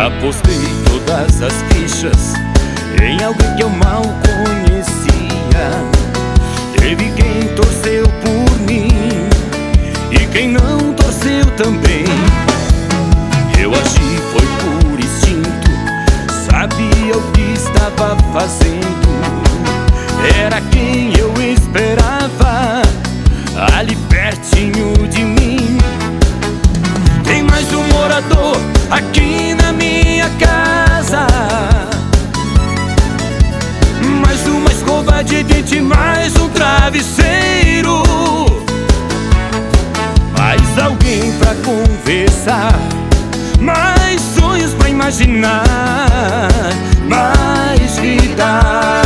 Apostei todas as fichas em alguém que eu mal conhecia. Teve quem torceu por mim e quem não torceu também. Eu agi foi por instinto, sabia o que estava fazendo. Era quem eu esperava, ali pertinho de mim. Tem mais um morador aqui na minha casa, mais uma escova de dente, mais um travesseiro, mais alguém pra conversar, mais sonhos pra imaginar, mais vida,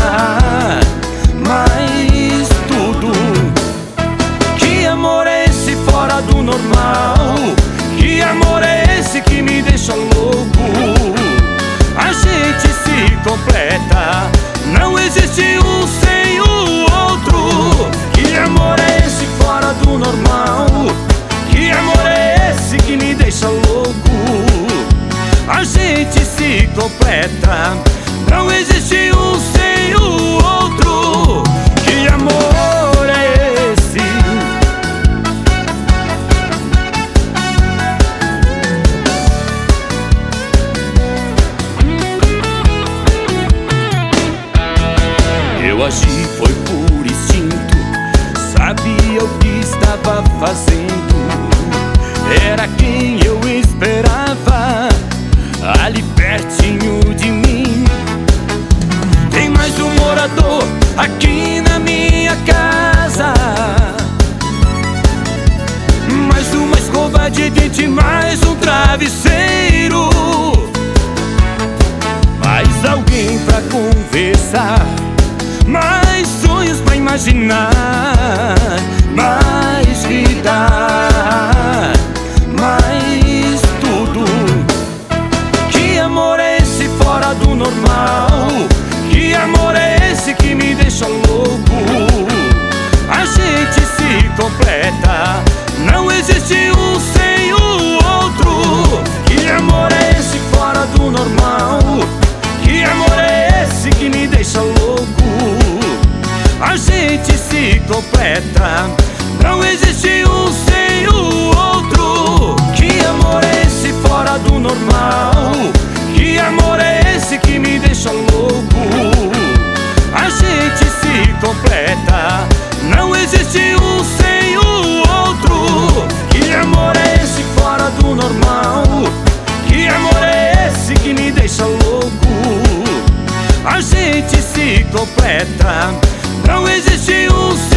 mais tudo. Que amor é esse fora do normal? Que amor é esse que me deixa louco? A gente se completa, não existe um sem o outro. Que amor é esse fora do normal? Que amor é esse que me deixa louco? A gente se completa, não existe um sem o outro. Que amor é esse? Eu agi foi por instinto, sabia o que estava fazendo. Era quem eu esperava, ali pertinho de mim. Tem mais um morador aqui na minha casa, mais uma escova de dente, mais um travesseiro, mais alguém pra conversar, mais sonhos pra imaginar, mais vida, mais tudo. Que amor é esse fora do normal? Que amor é esse que me deixa louco? A gente se completa, não existe um sem o outro. Que amor é esse fora do normal? Que amor é esse que me deixa louco? A gente se completa, não existe um sem o outro. Que amor é esse fora do normal? Que amor é esse que me deixa louco? A gente se completa, não existe um sem o outro. Que amor é esse fora do normal? Que amor é esse que me deixa louco? A gente se completa, não existe um